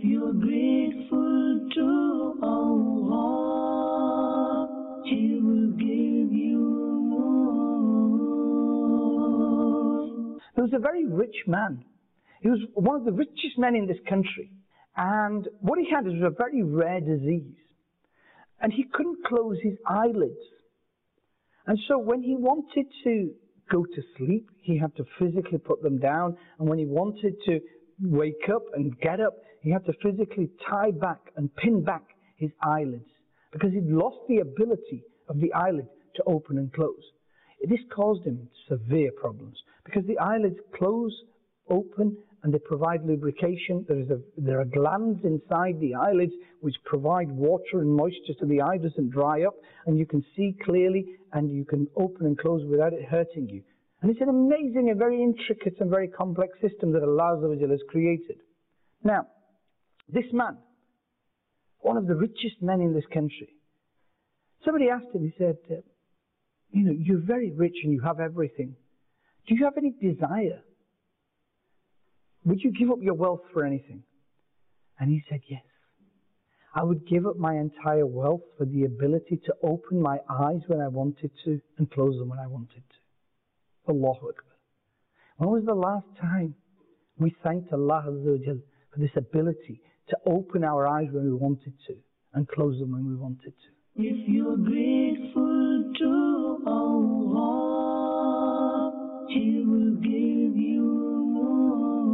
you're grateful to Allah, He will give you more. There was a very rich man. He was one of the richest men in this country. And what he had was a very rare disease. And he couldn't close his eyelids. And so when he wanted to go to sleep, he had to physically put them down. And when he wanted to wake up and get up, he had to physically tie back and pin back his eyelids, because he'd lost the ability of the eyelid to open and close. This caused him severe problems, because the eyelids close, open, and they provide lubrication. There are glands inside the eyelids which provide water and moisture so the eye doesn't dry up, and you can see clearly, and you can open and close without it hurting you. And it's an amazing and very intricate and very complex system that Allah has created. Now, this man, one of the richest men in this country, somebody asked him, he said, you're very rich and you have everything. Do you have any desire? Would you give up your wealth for anything? And he said, yes. I would give up my entire wealth for the ability to open my eyes when I wanted to and close them when I wanted to. Allahu Akbar. When was the last time we thanked Allah Azza wa Jal for this ability to open our eyes when we wanted to and close them when we wanted to? If you're grateful to Allah, He will give you more.